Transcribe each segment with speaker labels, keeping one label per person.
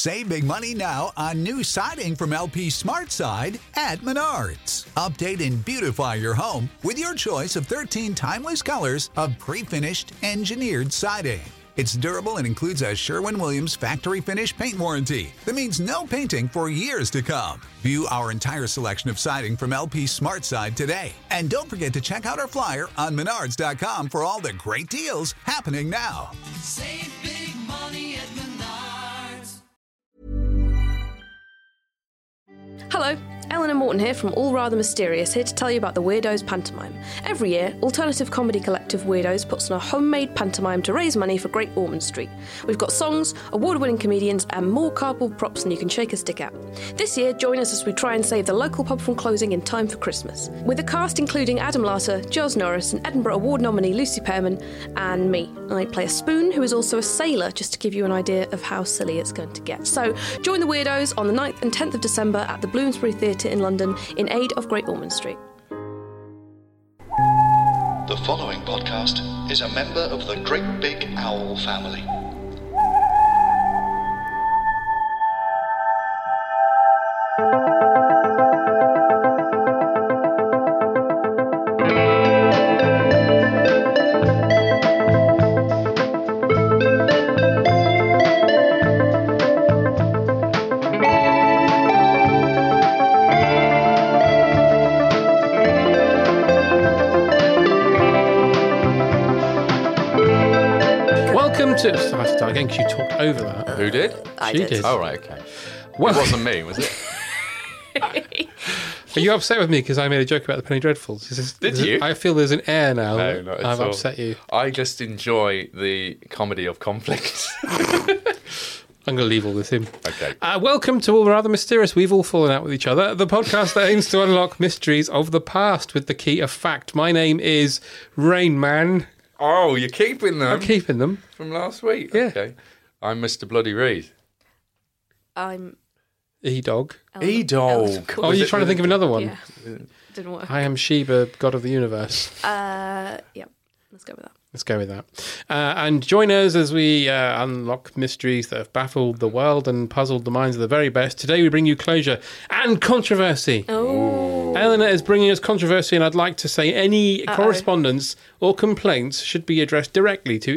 Speaker 1: Save big money now on new siding from LP SmartSide at Menards. Update and beautify your home with your choice of 13 timeless colors of pre-finished engineered siding. It's durable and includes a Sherwin-Williams factory finish paint warranty that means no painting for years to come. View our entire selection of siding from LP SmartSide today. And don't forget to check out our flyer on Menards.com for all the great deals happening now.
Speaker 2: Save big money at Menards.
Speaker 3: Hello, Eleanor Morton here from All Rather Mysterious, here to tell you about the Weirdos Pantomime. Every year, alternative comedy collective Weirdos puts on a homemade pantomime to raise money for Great Ormond Street. We've got songs, award-winning comedians, and more cardboard props than you can shake a stick at. This year, join us as we try and save the local pub from closing in time for Christmas. With a cast including Adam Larter, Giles Norris, and Edinburgh Award nominee Lucy Pearman, and me. I play a spoon who is also a sailor, just to give you an idea of how silly it's going to get. So, join the Weirdos on the 9th and 10th of December at the Bloomsbury Theatre in London in aid of Great Ormond Street.
Speaker 4: The following podcast is a member of the Great Big Owl family.
Speaker 5: I start again because you talked over that.
Speaker 6: Who did?
Speaker 3: I
Speaker 5: She
Speaker 3: did.
Speaker 6: Oh, right, okay.
Speaker 5: Well-
Speaker 6: It wasn't me, was it?
Speaker 5: Are you upset with me because I made a joke about the Penny Dreadfuls?
Speaker 6: Did you?
Speaker 5: I feel there's an air now.
Speaker 6: No, not at
Speaker 5: I've
Speaker 6: all.
Speaker 5: upset you.
Speaker 6: I just enjoy the comedy of conflict.
Speaker 5: I'm going to leave all this in.
Speaker 6: Okay.
Speaker 5: Welcome to All Rather Mysterious. We've all fallen out with each other. The podcast that aims to unlock mysteries of the past with the key of fact. My name is Rain Man.
Speaker 6: Oh, you're keeping them
Speaker 5: I'm keeping them.
Speaker 6: from last week?
Speaker 5: Yeah.
Speaker 6: Okay. I'm Mr. Bloody Reed.
Speaker 3: I'm
Speaker 5: E-Dog.
Speaker 6: E-Dog.
Speaker 3: Cool.
Speaker 5: Oh, you're trying to think of another one?
Speaker 3: Yeah, didn't work.
Speaker 5: I am Sheba, God of the Universe.
Speaker 3: Yeah, let's go with that.
Speaker 5: Let's go with that. And join us as we unlock mysteries that have baffled the world and puzzled the minds of the very best. Today we bring you closure and controversy.
Speaker 3: Oh,
Speaker 5: Eleanor is bringing us controversy, and I'd like to say any correspondence or complaints should be addressed directly to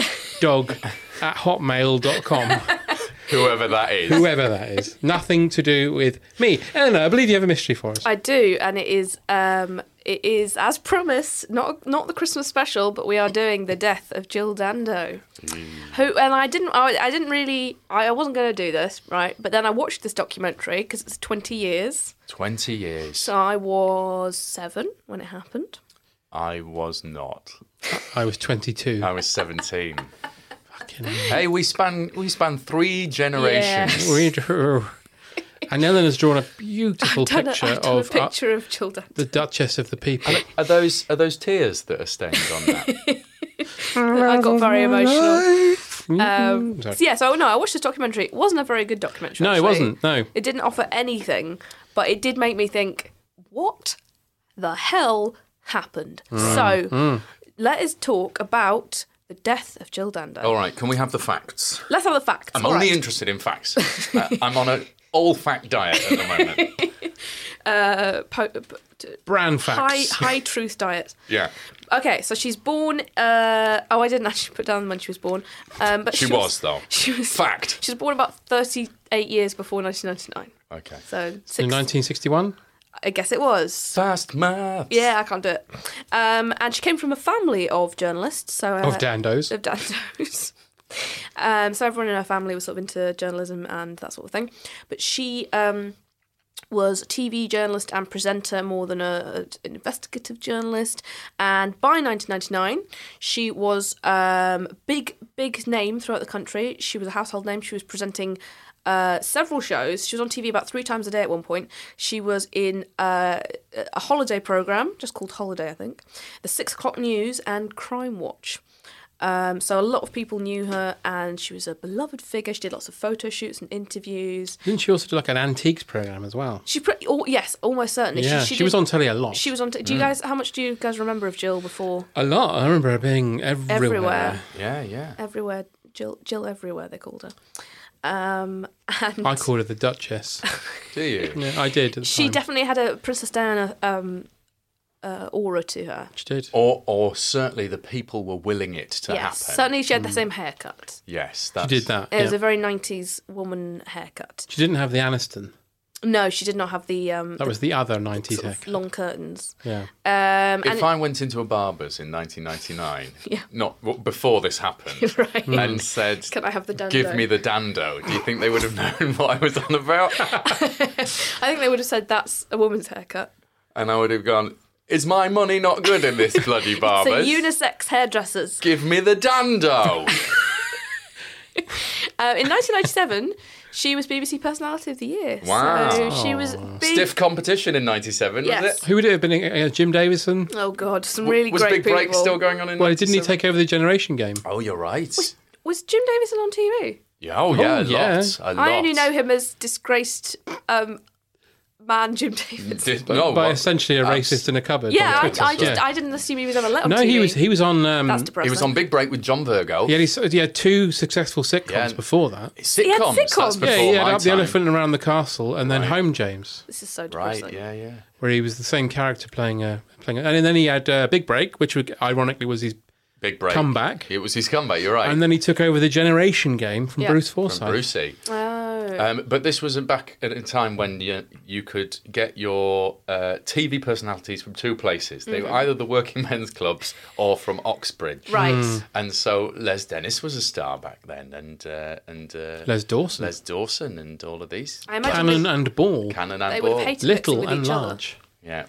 Speaker 5: edog@hotmail.com.
Speaker 6: Whoever that is.
Speaker 5: Whoever that is. Nothing to do with me. Eleanor, I believe you have a mystery for us.
Speaker 3: I do, and it is as promised, not the Christmas special, but we are doing the death of Jill Dando. Who, and I wasn't going to do this, right? But then I watched this documentary because it's 20 years.
Speaker 6: 20 years.
Speaker 3: So I was 7 when it happened.
Speaker 6: I was not.
Speaker 5: I was 22.
Speaker 6: I was 17.
Speaker 5: Fucking hell.
Speaker 6: Hey, we span 3 generations.
Speaker 5: We- And Eleanor's drawn a beautiful
Speaker 3: I've done
Speaker 5: picture
Speaker 3: a
Speaker 5: of
Speaker 3: picture of Jill Dando.
Speaker 5: the Duchess of the People.
Speaker 6: Are those tears that are stained on that?
Speaker 3: I got very emotional.
Speaker 5: Sorry.
Speaker 3: So yeah, so no, I watched this documentary. It wasn't a very good documentary.
Speaker 5: No, it
Speaker 3: actually.
Speaker 5: wasn't, no.
Speaker 3: It didn't offer anything, but it did make me think, what the hell happened? So let us talk about the death of Jill Dando.
Speaker 6: All right, can we have the facts?
Speaker 3: Let's have the facts.
Speaker 6: I'm
Speaker 3: All
Speaker 6: only
Speaker 3: right.
Speaker 6: interested in facts. I'm on an all-fact diet at the moment.
Speaker 5: Bran facts.
Speaker 3: High truth diet.
Speaker 6: Yeah.
Speaker 3: Okay, so she's born. I didn't actually put down when she was born. But
Speaker 6: She was, though.
Speaker 3: She was
Speaker 6: Fact.
Speaker 3: She was born about 38 years before 1999.
Speaker 6: Okay.
Speaker 3: So
Speaker 5: In
Speaker 3: 6.
Speaker 5: 1961?
Speaker 3: I guess it was.
Speaker 6: Fast maths.
Speaker 3: Yeah, I can't do it. And she came from a family of journalists. So
Speaker 5: Of Dandos.
Speaker 3: Of Dandos. So everyone in her family was sort of into journalism and that sort of thing. But she was a TV journalist and presenter more than an investigative journalist. And by 1999, she was big name throughout the country. She was a household name. She was presenting several shows. She was on TV about 3 times a day at one point. She was in a holiday programme, just called Holiday, I think, the 6 o'clock news and Crime Watch. So a lot of people knew her, and she was a beloved figure. She did lots of photo shoots and interviews.
Speaker 5: Didn't she also do like an antiques programme as well?
Speaker 3: Yes, almost certainly.
Speaker 5: Yeah, she was on telly a lot.
Speaker 3: She was on. Do you guys? How much do you guys remember of Jill before?
Speaker 5: A lot. I remember her being everywhere.
Speaker 3: Everywhere.
Speaker 6: Yeah.
Speaker 3: Everywhere. Jill everywhere. They called her. And
Speaker 5: I called her the Duchess.
Speaker 6: Do you?
Speaker 5: Yeah, I did. At the
Speaker 3: she
Speaker 5: time.
Speaker 3: definitely had a Princess Diana aura to her.
Speaker 5: She did.
Speaker 6: Or certainly the people were willing it to
Speaker 3: Yes,
Speaker 6: happen.
Speaker 3: certainly she had the same haircut.
Speaker 6: Yes,
Speaker 5: She
Speaker 6: that's,
Speaker 5: did that.
Speaker 3: It was
Speaker 5: yeah.
Speaker 3: a very 90s woman haircut.
Speaker 5: She didn't have the Aniston.
Speaker 3: No, she did not have the
Speaker 5: That was the other 90s
Speaker 3: sort of
Speaker 5: haircut.
Speaker 3: long curtains.
Speaker 5: Yeah.
Speaker 6: If I went into a barber's in 1999,
Speaker 3: Yeah.
Speaker 6: not before this happened,
Speaker 3: Right.
Speaker 6: and said,
Speaker 3: Can I have the dando?
Speaker 6: "Give me the dando," do you think they would have known what I was on about?
Speaker 3: I think they would have said that's a woman's haircut.
Speaker 6: And I would have gone, "Is my money not good in this bloody
Speaker 3: So
Speaker 6: barber's?
Speaker 3: unisex hairdressers.
Speaker 6: Give me the dando."
Speaker 3: In 1997, she was BBC Personality of the Year.
Speaker 6: Wow.
Speaker 3: So she was big.
Speaker 6: Stiff competition in '97,
Speaker 3: Yes.
Speaker 6: was it?
Speaker 5: Who would it have been? Jim Davison?
Speaker 3: Oh God, some really
Speaker 6: was
Speaker 3: great
Speaker 6: Big Break
Speaker 3: people.
Speaker 6: still going on in
Speaker 5: Well, didn't he
Speaker 6: 97?
Speaker 5: take over the Generation game?
Speaker 6: Oh, you're right.
Speaker 3: Was Jim Davison on TV?
Speaker 6: Yeah, oh yeah,
Speaker 5: yeah.
Speaker 6: a lot.
Speaker 3: I only know him as disgraced man Jim Davison.
Speaker 6: No,
Speaker 5: By
Speaker 6: what?
Speaker 5: essentially a racist in a cupboard.
Speaker 3: Yeah,
Speaker 5: on
Speaker 3: I
Speaker 5: Twitter.
Speaker 3: just I didn't assume he was ever let on
Speaker 5: No,
Speaker 3: TV.
Speaker 5: he was on.
Speaker 3: That's depressing.
Speaker 6: He was on Big Break with John Virgo.
Speaker 5: He had 2 successful sitcoms
Speaker 6: Yeah.
Speaker 5: before that.
Speaker 6: Sitcoms.
Speaker 3: sitcoms.
Speaker 6: That's
Speaker 3: Yeah,
Speaker 6: before
Speaker 5: Yeah, he had
Speaker 6: my
Speaker 5: Up the
Speaker 6: time.
Speaker 5: Elephant and Around the Castle, and then
Speaker 6: Right.
Speaker 5: Home James,
Speaker 3: This is so
Speaker 6: Right,
Speaker 3: depressing.
Speaker 6: yeah.
Speaker 5: where he was the same character playing and then he had Big Break, which ironically was his
Speaker 6: Big Break.
Speaker 5: comeback,
Speaker 6: It was his comeback, you're right.
Speaker 5: and then he took over the Generation game from
Speaker 3: Yeah.
Speaker 5: Bruce
Speaker 6: from
Speaker 5: Forsyth.
Speaker 6: Brucey.
Speaker 3: Oh.
Speaker 6: But this was back at a time when you could get your TV personalities from 2 places. They were either the working men's clubs or from Oxbridge.
Speaker 3: Right.
Speaker 6: And so Les Dennis was a star back then, and
Speaker 5: Les Dawson,
Speaker 6: Les Dawson, and all of these.
Speaker 3: I imagine
Speaker 5: Cannon and Ball,
Speaker 6: Cannon
Speaker 3: they
Speaker 6: and
Speaker 3: would have
Speaker 6: Ball.
Speaker 3: hated mixing
Speaker 5: Little
Speaker 3: with
Speaker 5: and
Speaker 3: each other.
Speaker 5: Large.
Speaker 6: Yeah.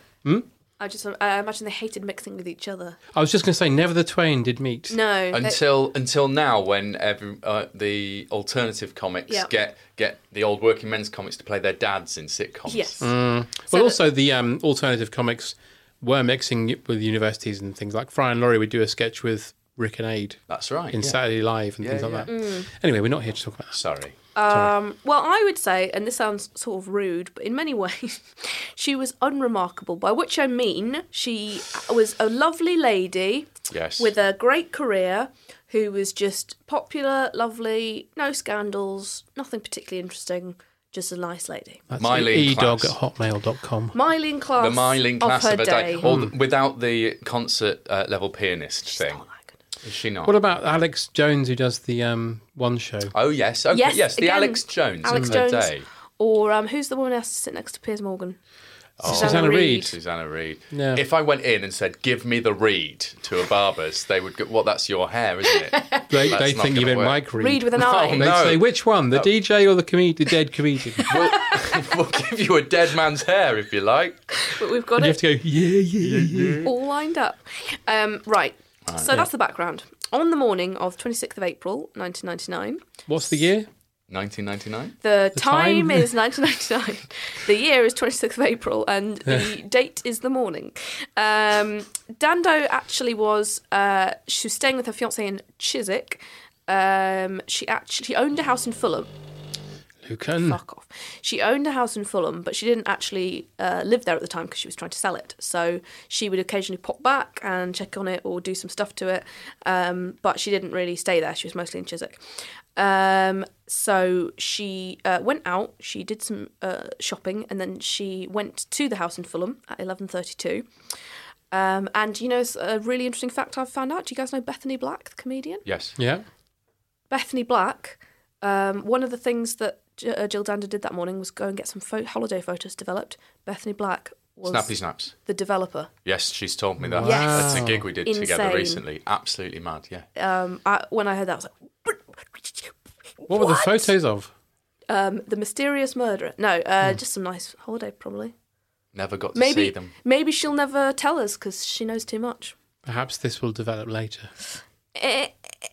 Speaker 3: I imagine they hated mixing with each other.
Speaker 5: I was just going to say, never the twain did meet.
Speaker 3: No.
Speaker 6: Until now, when the alternative comics
Speaker 3: Yeah.
Speaker 6: get the old working men's comics to play their dads in sitcoms.
Speaker 3: Yes.
Speaker 5: Well, also the alternative comics were mixing with universities and things. Like Fry and Laurie would do a sketch with Rick and Aid
Speaker 6: That's right.
Speaker 5: in
Speaker 6: yeah.
Speaker 5: Saturday Live and things like
Speaker 6: yeah.
Speaker 5: that. Anyway, we're not here to talk about that.
Speaker 6: Sorry.
Speaker 3: Well, I would say, and this sounds sort of rude, but in many ways, she was unremarkable, by which I mean she was a lovely lady
Speaker 6: Yes.
Speaker 3: with a great career who was just popular, lovely, no scandals, nothing particularly interesting, just a nice lady.
Speaker 5: That's
Speaker 6: Myleene
Speaker 5: edog
Speaker 6: Klass.
Speaker 5: at hotmail.com.
Speaker 3: Myleene Klass
Speaker 6: The Myleene class
Speaker 3: of
Speaker 6: of
Speaker 3: her
Speaker 6: a day.
Speaker 3: day.
Speaker 6: Or without the concert level pianist
Speaker 3: She's
Speaker 6: thing.
Speaker 3: not that good.
Speaker 6: Is she not?
Speaker 5: What about Alex Jones, who does the One Show?
Speaker 6: Oh, yes. Okay.
Speaker 3: Yes,
Speaker 6: the
Speaker 3: again,
Speaker 6: Alex Jones
Speaker 3: Alex
Speaker 6: of her
Speaker 3: Jones.
Speaker 6: day.
Speaker 3: Or who's the woman who has to sit next to Piers Morgan?
Speaker 5: Susanna Reid.
Speaker 6: Susanna Reid.
Speaker 5: Yeah.
Speaker 6: If I went in and said, "Give me the Reid" to a barber's, they would go, "Well, that's your hair, isn't it?"
Speaker 5: They
Speaker 6: That's
Speaker 5: think
Speaker 6: not
Speaker 5: you
Speaker 6: gonna
Speaker 5: meant
Speaker 6: work.
Speaker 5: Mike Reid.
Speaker 3: Read with an eye.
Speaker 5: They'd
Speaker 6: No.
Speaker 5: say, which one? The DJ or the dead comedian?
Speaker 6: We'll give you a dead man's hair if you like.
Speaker 3: But we've got
Speaker 5: You
Speaker 3: it
Speaker 5: have to go, yeah.
Speaker 3: all lined up. Right. So that's the background. On the morning of 26th of April, 1999,
Speaker 5: What's the year?
Speaker 6: 1999.
Speaker 3: the time
Speaker 5: time?
Speaker 3: is 1999. The year is 26th of April, and the date is the morning. Dando actually was she was staying with her fiance in Chiswick. She owned a house in Fulham.
Speaker 5: Lucan.
Speaker 3: Fuck off. She owned a house in Fulham, but she didn't actually live there at the time because she was trying to sell it. So she would occasionally pop back and check on it or do some stuff to it. But she didn't really stay there. She was mostly in Chiswick. So she went out. She did some shopping, and then she went to the house in Fulham at 11:32. And you know, it's a really interesting fact I've found out. Do you guys know Bethany Black, the comedian?
Speaker 6: Yes.
Speaker 5: Yeah.
Speaker 3: Bethany Black. One of the things that Jill Dando did that morning was go and get some holiday photos developed. Bethany Black was
Speaker 6: Snappy snaps.
Speaker 3: the developer.
Speaker 6: Yes, she's told me that.
Speaker 3: Yes.
Speaker 6: That's a gig we did together
Speaker 3: Insane.
Speaker 6: recently. Absolutely mad. Yeah.
Speaker 3: When I heard that, I was like,
Speaker 5: What were the photos of?
Speaker 3: the mysterious murderer. No, just some nice holiday, probably.
Speaker 6: Never got to see them.
Speaker 3: Maybe she'll never tell us because she knows too much.
Speaker 5: Perhaps this will develop later.
Speaker 3: Eh.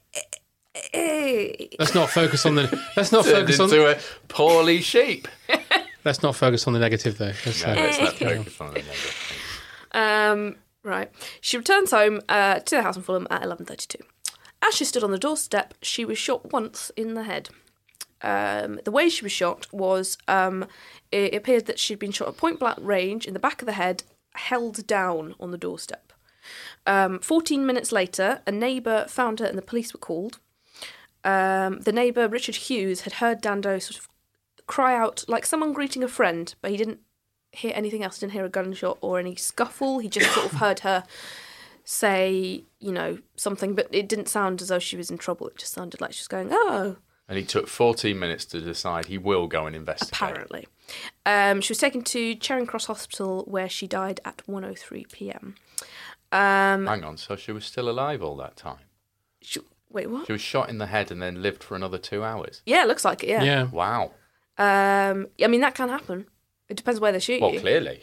Speaker 5: Let's not focus on the. Let's not
Speaker 6: Turned
Speaker 5: focus on.
Speaker 6: into a poorly sheep.
Speaker 5: Let's not focus on the negative though. Let's,
Speaker 6: No, let's not focus on it.
Speaker 3: Right. She returns home to the house in Fulham at 11:32. As she stood on the doorstep, she was shot once in the head. The way she was shot was it appeared that she'd been shot at point blank range in the back of the head, held down on the doorstep. 14 minutes later, a neighbour found her and the police were called. The neighbour, Richard Hughes, had heard Dando sort of cry out like someone greeting a friend, but he didn't hear anything else. He didn't hear a gunshot or any scuffle. He just sort of heard her say, something, but it didn't sound as though she was in trouble. It just sounded like she was going, oh.
Speaker 6: And he took 14 minutes to decide he will go and investigate.
Speaker 3: Apparently. She was taken to Charing Cross Hospital, where she died at 1:03 p.m.
Speaker 6: Hang on, so she was still alive all that time?
Speaker 3: Wait, what?
Speaker 6: She was shot in the head and then lived for another 2 hours?
Speaker 3: Yeah, it looks like it, yeah.
Speaker 5: Yeah.
Speaker 6: Wow.
Speaker 3: I mean, that can happen. It depends where they shoot you.
Speaker 6: Well, clearly.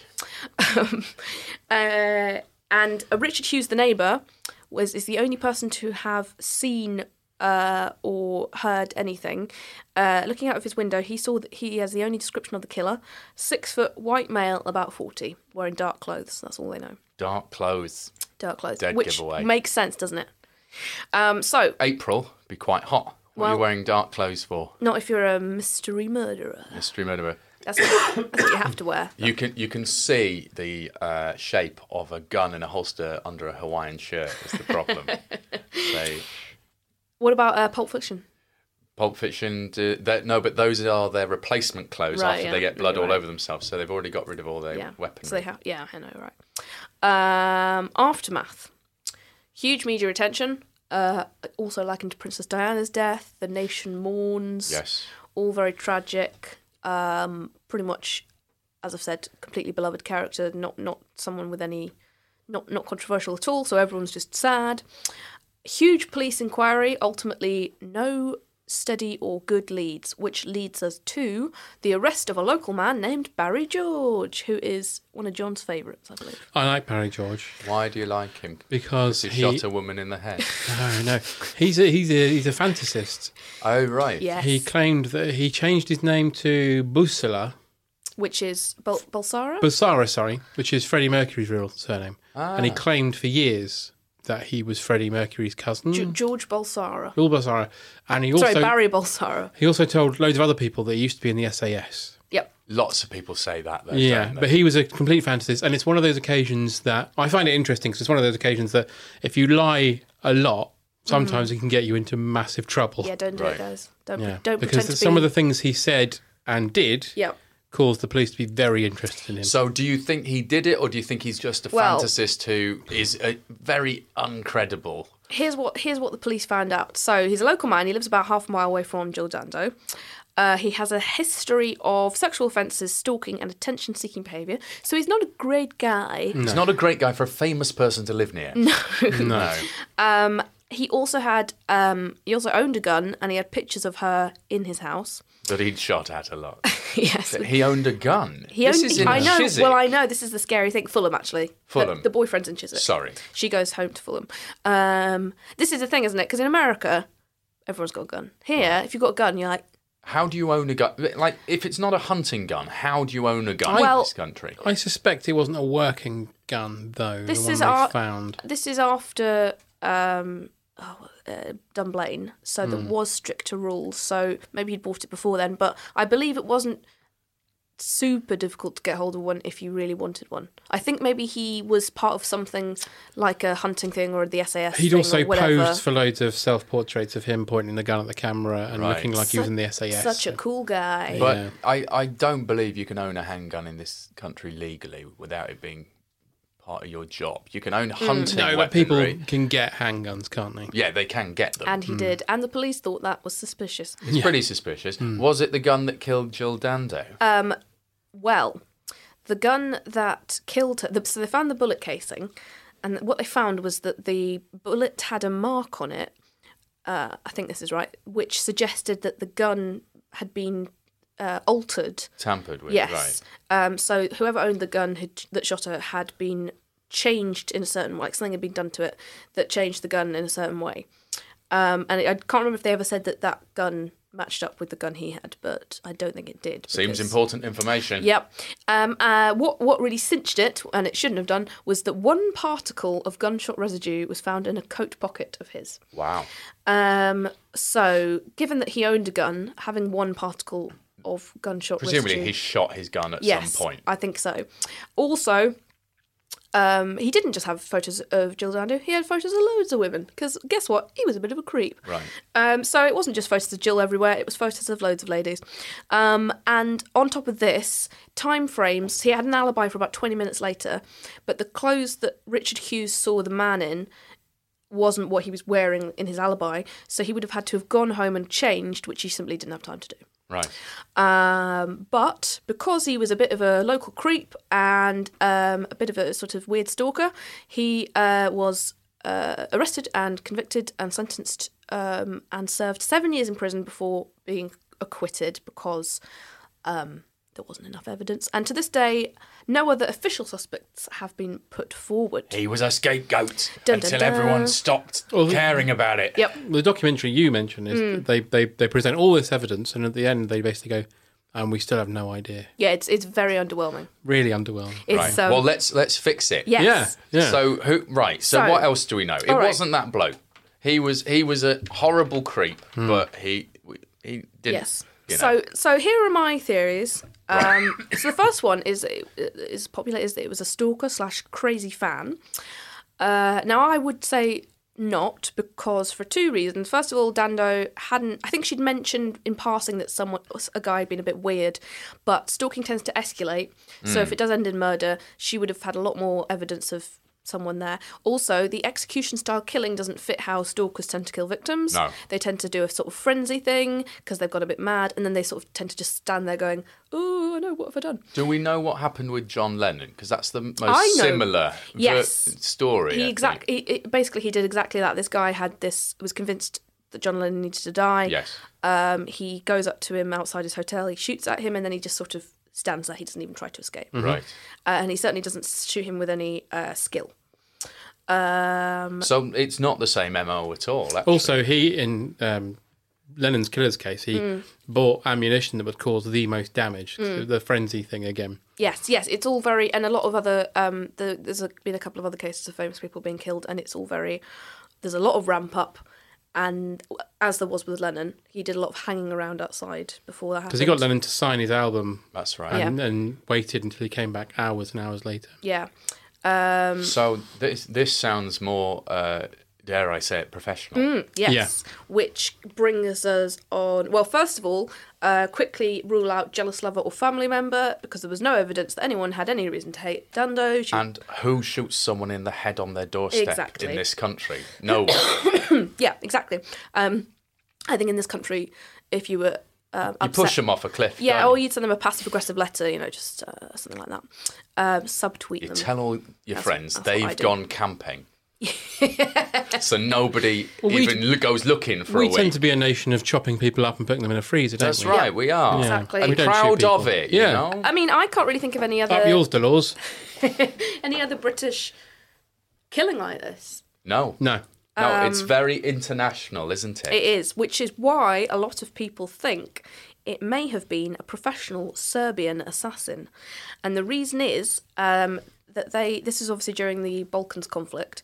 Speaker 3: And Richard Hughes, the neighbour, is the only person to have seen or heard anything. Looking out of his window, he saw that he has the only description of the killer. 6 foot, white male, about 40, wearing dark clothes. That's all they know.
Speaker 6: Dark clothes.
Speaker 3: Dark clothes.
Speaker 6: Dead
Speaker 3: which
Speaker 6: giveaway.
Speaker 3: Makes sense, doesn't it? So
Speaker 6: April, be quite hot. What are
Speaker 3: Well-
Speaker 6: you wearing dark clothes for?
Speaker 3: not if you're a mystery murderer.
Speaker 6: Mystery murderer.
Speaker 3: That's what you have to wear.
Speaker 6: You can see the shape of a gun in a holster under a Hawaiian shirt is the problem. So,
Speaker 3: What about Pulp Fiction?
Speaker 6: Pulp Fiction, no, but those are their replacement clothes
Speaker 3: Right,
Speaker 6: after
Speaker 3: yeah.
Speaker 6: they get blood
Speaker 3: You're
Speaker 6: all
Speaker 3: right.
Speaker 6: over themselves. So they've already got rid of all their
Speaker 3: Yeah.
Speaker 6: weaponry.
Speaker 3: So they have. Yeah, I know, right. Aftermath. Huge media attention. Also likened to Princess Diana's death. The nation mourns.
Speaker 6: Yes.
Speaker 3: All very tragic. Pretty much, as I've said, completely beloved character. Not someone with any, not controversial at all. So everyone's just sad. Huge police inquiry. Ultimately, no steady or good leads, which leads us to the arrest of a local man named Barry George, who is one of John's favourites, I believe.
Speaker 5: I like Barry George
Speaker 6: Why do you like him?
Speaker 5: because
Speaker 6: He
Speaker 5: he
Speaker 6: shot a woman in the head.
Speaker 5: no, he's a fantasist.
Speaker 6: Oh, right.
Speaker 3: Yes.
Speaker 5: He claimed that he changed his name to Buscella,
Speaker 3: Which is Balsara?
Speaker 5: Bulsara, sorry, which is Freddie Mercury's real surname, and he claimed for years that he was Freddie Mercury's cousin,
Speaker 3: George Balsara.
Speaker 5: Bill Bulsara, and
Speaker 3: Sorry, Barry Balsara.
Speaker 5: he also told loads of other people that he used to be in the SAS.
Speaker 3: Yep.
Speaker 6: Lots of people say that, though.
Speaker 5: Yeah,
Speaker 6: don't they?
Speaker 5: but he was a complete fantasist, and it's one of those occasions that I find it interesting because it's one of those occasions that if you lie a lot, sometimes it can get you into massive trouble.
Speaker 3: Yeah, don't do
Speaker 6: Right.
Speaker 3: it, guys. Don't
Speaker 5: Yeah,
Speaker 3: pretend
Speaker 5: because
Speaker 3: to be...
Speaker 5: some of the things he said and did
Speaker 3: Yep.
Speaker 5: caused the police to be very interested in him.
Speaker 6: So do you think he did it, or do you think he's just a
Speaker 3: Well-
Speaker 6: fantasist who is very uncredible?
Speaker 3: Here's what the police found out. So he's a local man. He lives about half a mile away from Jill Dando. He has a history of sexual offences, stalking, and attention-seeking behaviour. So he's not a great guy.
Speaker 6: He's not a great guy for a famous person to live near.
Speaker 5: No.
Speaker 3: He also owned a gun, and he had pictures of her in his house.
Speaker 6: That he'd shot at a lot.
Speaker 3: Yes.
Speaker 6: He owned a gun.
Speaker 3: This
Speaker 6: is in
Speaker 3: I know.
Speaker 6: Chiswick.
Speaker 3: Well, I know. This is the scary thing. Fulham, actually.
Speaker 6: Fulham.
Speaker 3: The boyfriend's in Chiswick.
Speaker 6: Sorry.
Speaker 3: She goes home to Fulham. This is the thing, isn't it? Because in America, everyone's got a gun. Here, if you've got a gun, you're like,
Speaker 6: How do you own a gun? Like, if it's not a hunting gun, how do you own a gun
Speaker 3: Well-
Speaker 6: in this country?
Speaker 5: I suspect it wasn't a working gun, though,
Speaker 3: This
Speaker 5: the one
Speaker 3: is
Speaker 5: they
Speaker 3: our-
Speaker 5: found.
Speaker 3: this is after Dunblane, so there was stricter rules. So maybe he'd bought it before then, but I believe it wasn't super difficult to get hold of one if you really wanted one. I think maybe he was part of something like a hunting thing or the SAS
Speaker 5: He'd
Speaker 3: thing
Speaker 5: also
Speaker 3: or whatever.
Speaker 5: posed for loads of self-portraits of him pointing the gun at the camera and
Speaker 6: Right.
Speaker 5: looking like he was in the SAS.
Speaker 3: Such a cool guy.
Speaker 6: But
Speaker 5: Yeah.
Speaker 6: I don't believe you can own a handgun in this country legally without it being part of your job. You can own hunting
Speaker 5: No, but people
Speaker 6: weaponry.
Speaker 5: can get handguns, can't they?
Speaker 6: Yeah, they can get them.
Speaker 3: And he did. And the police thought that was suspicious.
Speaker 6: It's pretty suspicious. Was it the gun that killed Jill Dando?
Speaker 3: Well, the gun that killed her... So they found the bullet casing, and what they found was that the bullet had a mark on it, I think this is right, which suggested that the gun had been altered.
Speaker 6: Tampered with,
Speaker 3: Yes.
Speaker 6: right.
Speaker 3: So whoever owned the gun that shot her had been changed in a certain way. Like something had been done to it that changed the gun in a certain way. And I can't remember if they ever said that that gun matched up with the gun he had, but I don't think it did.
Speaker 6: Seems
Speaker 3: because-
Speaker 6: important information.
Speaker 3: Yep. What really cinched it, and it shouldn't have done, was that one particle of gunshot residue was found in a coat pocket of his.
Speaker 6: Wow.
Speaker 3: So, given that he owned a gun, having one particle of gunshot
Speaker 6: Presumably
Speaker 3: residue...
Speaker 6: he shot his gun at
Speaker 3: Yes,
Speaker 6: some point.
Speaker 3: I think so. Also, He didn't just have photos of Jill Dando, he had photos of loads of women, because guess what? He was a bit of a creep.
Speaker 6: Right.
Speaker 3: So it wasn't just photos of Jill everywhere, it was photos of loads of ladies. And on top of this, time frames, he had an alibi for about 20 minutes later, but the clothes that Richard Hughes saw the man in wasn't what he was wearing in his alibi, so he would have had to have gone home and changed, which he simply didn't have time to do.
Speaker 6: Right.
Speaker 3: But because he was a bit of a local creep and a bit of a sort of weird stalker, he was arrested and convicted and sentenced and served 7 years in prison before being acquitted because there wasn't enough evidence. And to this day, no other official suspects have been put forward.
Speaker 6: He was a scapegoat
Speaker 3: Dun,
Speaker 6: until
Speaker 3: dun, dun.
Speaker 6: everyone stopped caring about it.
Speaker 3: Yep.
Speaker 5: The documentary you mentioned is they present all this evidence, and at the end they basically go, and we still have no idea.
Speaker 3: Yeah, it's very underwhelming.
Speaker 5: Really underwhelming.
Speaker 3: It's
Speaker 6: Right. Well, let's fix it.
Speaker 3: yes.
Speaker 5: Yeah.
Speaker 6: So So what else do we know? It
Speaker 3: all right.
Speaker 6: wasn't that bloke. He was a horrible creep, but he didn't.
Speaker 3: Yes.
Speaker 6: You know.
Speaker 3: So here are my theories. So the first one is popular is that it was a stalker / crazy fan. Now I would say not, because for two reasons. First of all, Dando hadn't. I think she'd mentioned in passing that a guy had been a bit weird, but stalking tends to escalate. So if it does end in murder, she would have had a lot more evidence of someone there. Also, the execution style killing doesn't fit how stalkers tend to kill victims.
Speaker 6: No.
Speaker 3: They tend to do a sort of frenzy thing because they've got a bit mad, and then they sort of tend to just stand there going, "Oh, no, what have I done?"
Speaker 6: Do we know what happened with John Lennon? Because that's the
Speaker 3: I
Speaker 6: most
Speaker 3: know.
Speaker 6: similar
Speaker 3: Yes.
Speaker 6: story.
Speaker 3: He basically he did exactly that. This guy was convinced that John Lennon needed to die.
Speaker 6: Yes.
Speaker 3: He goes up to him outside his hotel. He shoots at him, and then he just sort of stands there. He doesn't even try to escape.
Speaker 6: Right.
Speaker 3: And he certainly doesn't shoot him with any skill.
Speaker 6: So it's not the same MO at all. Actually.
Speaker 5: Also, he, in Lennon's killer's case, he bought ammunition that would cause the most damage. The frenzy thing again.
Speaker 3: Yes, it's all very, and a lot of other. There's been a couple of other cases of famous people being killed, and it's all very. There's a lot of ramp up, and as there was with Lennon, he did a lot of hanging around outside before that happened.
Speaker 5: Because he got Lennon to sign his album.
Speaker 6: That's right.
Speaker 5: And waited until he came back hours and hours later.
Speaker 3: Yeah.
Speaker 6: So this sounds more, dare I say it, professional.
Speaker 3: Yes.
Speaker 5: Yeah.
Speaker 3: Which brings us on. Well, first of all, quickly rule out jealous lover or family member, because there was no evidence that anyone had any reason to hate Dando.
Speaker 6: And who shoots someone in the head on their doorstep
Speaker 3: Exactly.
Speaker 6: in this country? No one.
Speaker 3: Yeah, exactly. I think in this country, if you were
Speaker 6: You
Speaker 3: upset,
Speaker 6: push them off a cliff.
Speaker 3: yeah,
Speaker 6: don't
Speaker 3: or
Speaker 6: you?
Speaker 3: you'd send them a passive-aggressive letter, just something like that. Subtweet
Speaker 6: You
Speaker 3: them.
Speaker 6: tell all your friends
Speaker 3: that's what I
Speaker 6: they've
Speaker 3: do.
Speaker 6: gone camping. So nobody goes looking for a
Speaker 5: We
Speaker 6: week.
Speaker 5: tend to be a nation of chopping people up and putting them in a freezer, don't
Speaker 6: That's
Speaker 5: we?
Speaker 6: right, we are.
Speaker 3: Exactly.
Speaker 6: And
Speaker 3: We
Speaker 5: don't shoot
Speaker 6: proud of
Speaker 5: people.
Speaker 6: it,
Speaker 5: Yeah.
Speaker 6: you know?
Speaker 3: I mean, I can't really think of any
Speaker 5: Up
Speaker 3: other
Speaker 5: yours, Dolores.
Speaker 3: British killing like this.
Speaker 6: No.
Speaker 5: No.
Speaker 6: No, it's very international, isn't it?
Speaker 3: It is, which is why a lot of people think it may have been a professional Serbian assassin. And the reason is that this is obviously during the Balkans conflict,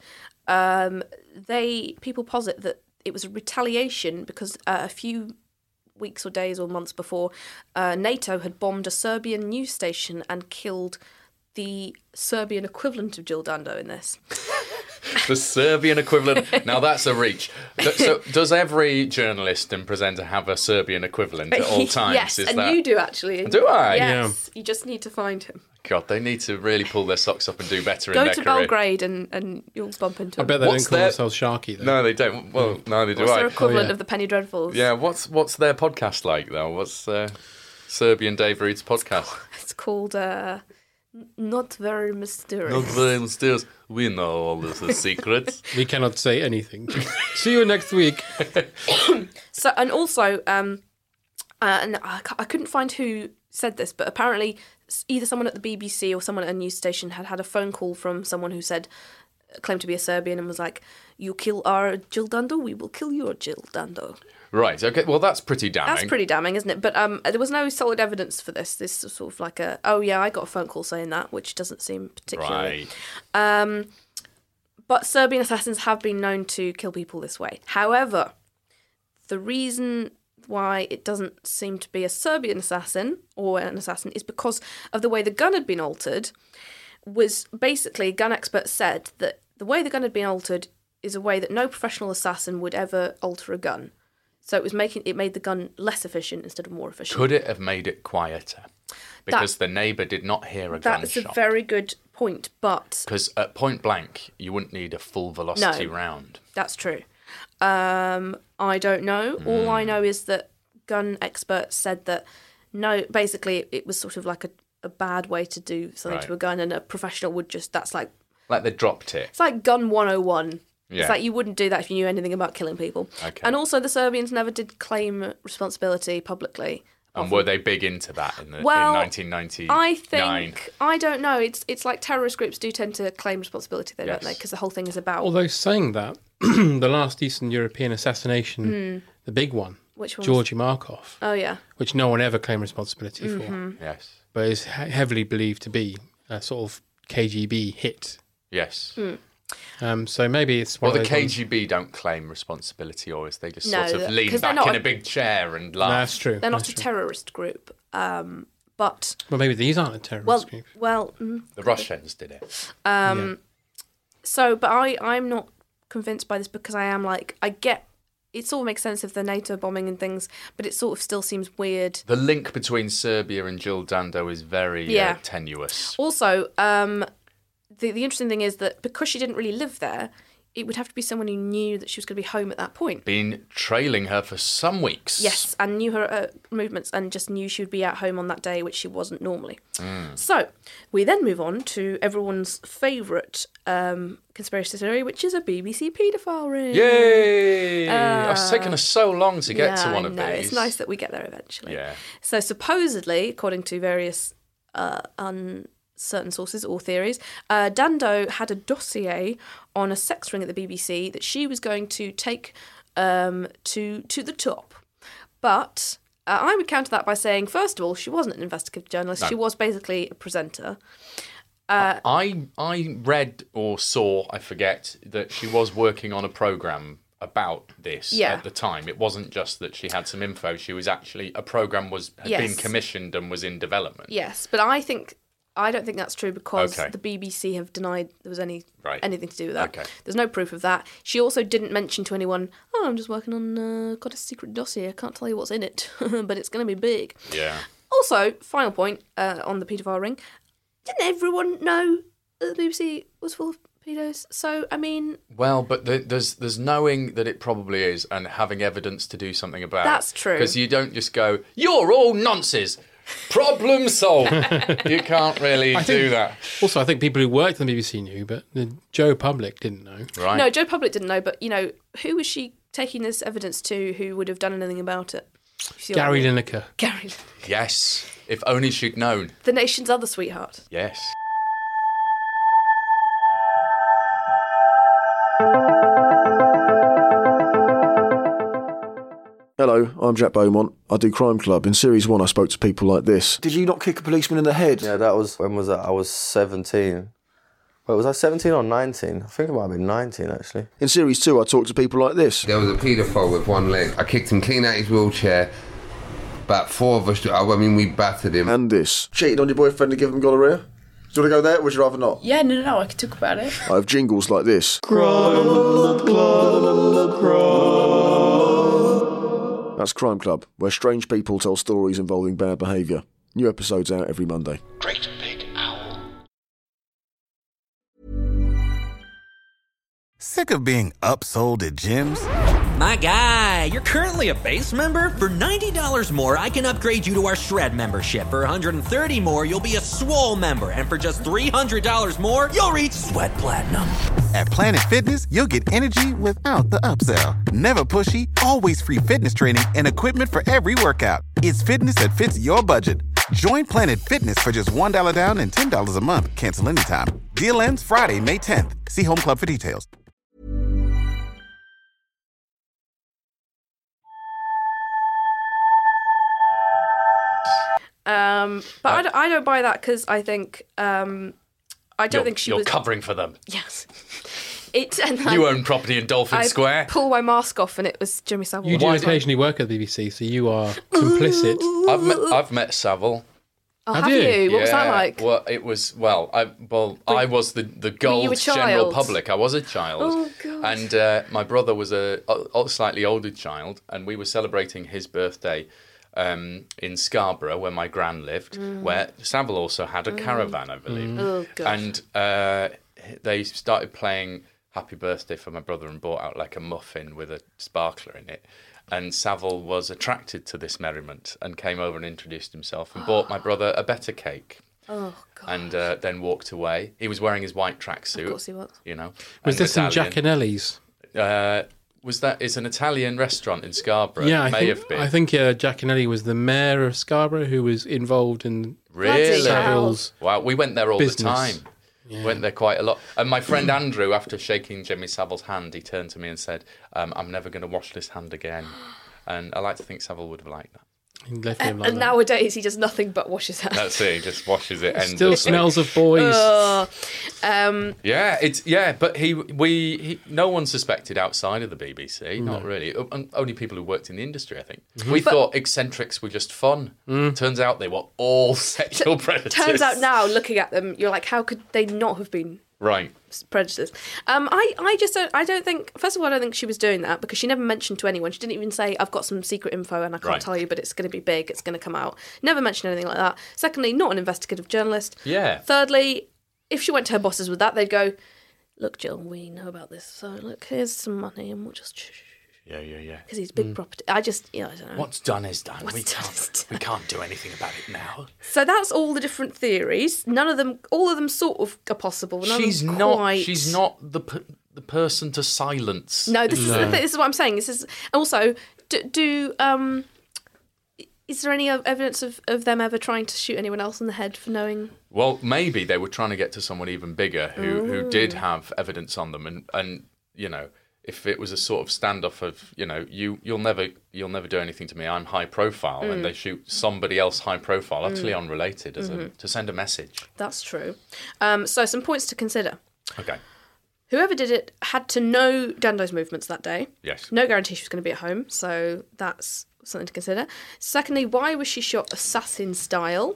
Speaker 3: people posit that it was a retaliation because a few weeks or days or months before, NATO had bombed a Serbian news station and killed the Serbian equivalent of Jill Dando in this.
Speaker 6: The Serbian equivalent. Now that's a reach. So does every journalist and presenter have a Serbian equivalent at all times?
Speaker 3: Yes,
Speaker 6: Is
Speaker 3: and
Speaker 6: that...
Speaker 3: you do actually.
Speaker 6: Do I?
Speaker 3: Yes, you just need to find him.
Speaker 6: God, they need to really pull their socks up and do better
Speaker 3: Go
Speaker 6: in their
Speaker 3: to
Speaker 6: career.
Speaker 3: Belgrade and you'll bump into
Speaker 5: I
Speaker 3: him.
Speaker 5: bet they
Speaker 6: What's
Speaker 5: don't call
Speaker 6: their-
Speaker 5: themselves Sharky, though.
Speaker 6: No, they don't. Well, neither do
Speaker 3: What's
Speaker 6: I.
Speaker 3: their equivalent
Speaker 5: yeah.
Speaker 3: of the Penny Dreadfuls?
Speaker 6: Yeah, what's their podcast like though? What's Serbian Dave Reed's podcast?
Speaker 3: It's called Not Very Mysterious.
Speaker 6: Not very mysterious. We know all the secrets.
Speaker 5: We cannot say anything. See you next week.
Speaker 3: So, and also, and I couldn't find who said this, but apparently either someone at the BBC or someone at a news station had a phone call from someone who claimed to be a Serbian and was like, "You kill our Jill Dando, we will kill your Jill Dando."
Speaker 6: Right. Okay. Well, that's pretty damning.
Speaker 3: That's pretty damning, isn't it? But there was no solid evidence for this. This is sort of like I got a phone call saying that, which doesn't seem particularly.
Speaker 6: Right.
Speaker 3: But Serbian assassins have been known to kill people this way. However, the reason why it doesn't seem to be a Serbian assassin or an assassin is because of the way the gun had been altered, was basically, gun experts said that the way the gun had been altered is a way that no professional assassin would ever alter a gun. So it made the gun less efficient instead of more efficient.
Speaker 6: Could it have made it quieter? Because the neighbour did not hear a gunshot.
Speaker 3: That's a very good point, but...
Speaker 6: Because at point blank, you wouldn't need a full velocity round.
Speaker 3: That's true. I don't know. All I know is that gun experts said that, no, basically it was sort of like a bad way to do something to a gun, and a professional would just, that's like...
Speaker 6: Like they dropped it.
Speaker 3: It's like gun 101.
Speaker 6: Yeah.
Speaker 3: It's like you wouldn't do that if you knew anything about killing people.
Speaker 6: Okay.
Speaker 3: And also the Serbians never did claim responsibility publicly.
Speaker 6: And were they big into that in 1999?
Speaker 3: I don't know. It's like terrorist groups do tend to claim responsibility, though, don't they? Because the whole thing is about...
Speaker 5: Although saying that, the last Eastern European assassination, the big one,
Speaker 3: Which one?
Speaker 5: Georgy Markov,
Speaker 3: Oh, yeah.
Speaker 5: which no one ever claimed responsibility for,
Speaker 6: Yes.
Speaker 5: but is heavily believed to be a sort of KGB hit.
Speaker 6: Yes.
Speaker 5: So maybe it's one
Speaker 6: Well,
Speaker 5: of
Speaker 6: the
Speaker 5: those
Speaker 6: KGB don't claim responsibility, or is they just
Speaker 3: No,
Speaker 6: sort of lean
Speaker 3: 'cause they're
Speaker 6: back
Speaker 3: not
Speaker 6: in
Speaker 3: a-
Speaker 6: a big chair and laugh?
Speaker 5: That's true.
Speaker 3: They're not
Speaker 5: that's
Speaker 3: a
Speaker 5: true.
Speaker 3: terrorist group. But...
Speaker 5: Well, maybe these aren't a terrorist group.
Speaker 6: The Russians did it.
Speaker 3: So, but I'm not convinced by this, because I am like, I get... It sort of makes sense of the NATO bombing and things, but it sort of still seems weird.
Speaker 6: The link between Serbia and Jill Dando is very tenuous.
Speaker 3: Also, the interesting thing is that because she didn't really live there, it would have to be someone who knew that she was going to be home at that point.
Speaker 6: Been trailing her for some weeks.
Speaker 3: Yes, and knew her movements and just knew she would be at home on that day, which she wasn't normally. So, we then move on to everyone's favourite conspiracy theory, which is a BBC paedophile ring.
Speaker 6: Yay! It's taken us so long to get to one of
Speaker 3: I know.
Speaker 6: these.
Speaker 3: It's nice that we get there eventually.
Speaker 6: Yeah.
Speaker 3: So supposedly, according to various uncertain sources or theories, Dando had a dossier on a sex ring at the BBC that she was going to take to the top. But I would counter that by saying, first of all, she wasn't an investigative journalist.
Speaker 6: No.
Speaker 3: She was basically a presenter.
Speaker 6: I read or saw, I forget, that she was working on a programme about this at the time. It wasn't just that she had some info. She was actually, a programme had been commissioned and was in development.
Speaker 3: Yes, but I don't think that's true, because the BBC have denied there was anything to do with that.
Speaker 6: Okay.
Speaker 3: There's no proof of that. She also didn't mention to anyone, I'm just working on, got a secret dossier, I can't tell you what's in it, but it's going to be big.
Speaker 6: Yeah.
Speaker 3: Also, final point on the paedophile ring, didn't everyone know that the BBC was full of pedos? So, I mean...
Speaker 6: Well, but there's knowing that it probably is and having evidence to do something about it.
Speaker 3: That's true.
Speaker 6: Because you don't just go, you're all nonsense. Problem solved. You can't really do that.
Speaker 5: Also, I think people who worked on the BBC knew, but Joe Public didn't know.
Speaker 6: Right.
Speaker 3: No, Joe Public didn't know, but, who was she taking this evidence to who would have done anything about it? See what I
Speaker 5: Gary
Speaker 3: mean?
Speaker 5: Lineker.
Speaker 3: Gary Lineker.
Speaker 6: Yes. If only she'd known.
Speaker 3: The nation's other sweetheart.
Speaker 6: Yes.
Speaker 7: Hello, I'm Jack Beaumont. I do Crime Club. In Series 1, I spoke to people like this. Did you not kick a policeman in the head?
Speaker 8: Yeah, that was... When was that? I was 17. Wait, was I 17 or 19? I think it might have been 19, actually.
Speaker 7: In Series 2, I talked to people like this.
Speaker 9: There was a paedophile with one leg. I kicked him clean out his wheelchair. About 4 of us, we battered him.
Speaker 7: And this. Cheated on your boyfriend to give him gonorrhea? Do you want to go there, or would you rather not?
Speaker 10: Yeah, no, I could talk about it.
Speaker 7: I have jingles like this. That's Crime Club, where strange people tell stories involving bad behaviour. New episodes out every Monday.
Speaker 4: Great Big Owl.
Speaker 11: Sick of being upsold at gyms?
Speaker 12: My guy, you're currently a base member? For $90 more, I can upgrade you to our Shred membership. For $130 more, you'll be a Swole member. And for just $300 more, you'll reach Sweat Platinum.
Speaker 11: At Planet Fitness, you'll get energy without the upsell. Never pushy, always free fitness training and equipment for every workout. It's fitness that fits your budget. Join Planet Fitness for just $1 down and $10 a month. Cancel anytime. Deal ends Friday, May 10th. See Home Club for details.
Speaker 3: But I don't buy that, because I think I don't think she
Speaker 6: You're
Speaker 3: was
Speaker 6: covering for them.
Speaker 3: Yes.
Speaker 6: You own property in Dolphin Square.
Speaker 3: I pull my mask off and it was Jimmy Savile.
Speaker 5: You do occasionally work at the BBC, so you are complicit.
Speaker 6: I've met Savile.
Speaker 3: Oh, have you? What was that like?
Speaker 6: Well, it was. I was the gold general public. I was a child.
Speaker 3: Oh God!
Speaker 6: And my brother was a slightly older child, and we were celebrating his birthday in Scarborough, where my gran lived, where Savile also had a caravan, I believe.
Speaker 3: Oh gosh!
Speaker 6: And they started playing Happy Birthday for my brother and brought out like a muffin with a sparkler in it. And Savile was attracted to this merriment and came over and introduced himself and bought my brother a better cake.
Speaker 3: Oh, God.
Speaker 6: And then walked away. He was wearing his white tracksuit.
Speaker 3: Of course he was.
Speaker 6: You know.
Speaker 5: Was this in Giaconelli's?
Speaker 6: It's an Italian restaurant in Scarborough.
Speaker 5: Yeah,
Speaker 6: I
Speaker 5: think Giaconelli was the mayor of Scarborough who was involved in Savile's
Speaker 6: Wow, we went there all
Speaker 5: business.
Speaker 6: the time.
Speaker 5: Yeah.
Speaker 6: Went there quite a lot. And my friend Andrew, after shaking Jimmy Savile's hand, he turned to me and said, I'm never going to wash this hand again. And I like to think Savile would have liked that.
Speaker 3: And nowadays he does nothing but wash his hands.
Speaker 6: That's it. He just washes it.
Speaker 5: Still smells of boys.
Speaker 6: But no one suspected outside of the BBC. Not really. Only people who worked in the industry, I think. We thought eccentrics were just fun. Turns out they were all sexual predators.
Speaker 3: Turns out now, looking at them, you're like, how could they not have been?
Speaker 6: Right.
Speaker 3: Predators. I don't think, first of all, I don't think she was doing that because she never mentioned to anyone. She didn't even say, I've got some secret info and I can't tell you, but it's going to be big, it's going to come out. Never mentioned anything like that. Secondly, not an investigative journalist.
Speaker 6: Yeah.
Speaker 3: Thirdly, if she went to her bosses with that, they'd go, look, Jill, we know about this. So, look, here's some money and we'll just...
Speaker 6: Yeah.
Speaker 3: Because he's big property. I don't know.
Speaker 6: What's done is done. We can't do anything about it now.
Speaker 3: So that's all the different theories. All of them sort of are possible.
Speaker 6: She's not the person to silence.
Speaker 3: No, this is what I'm saying. This is also is there any evidence of them ever trying to shoot anyone else in the head for knowing?
Speaker 6: Well, maybe they were trying to get to someone even bigger who did have evidence on them, and you know. If it was a sort of standoff of, you know, you'll never do anything to me, I'm high profile, and they shoot somebody else high profile, utterly unrelated, to send a message.
Speaker 3: That's true. So some points to consider.
Speaker 6: Okay.
Speaker 3: Whoever did it had to know Dando's movements that day.
Speaker 6: Yes.
Speaker 3: No guarantee she was going to be at home, so that's something to consider. Secondly, why was she shot assassin style?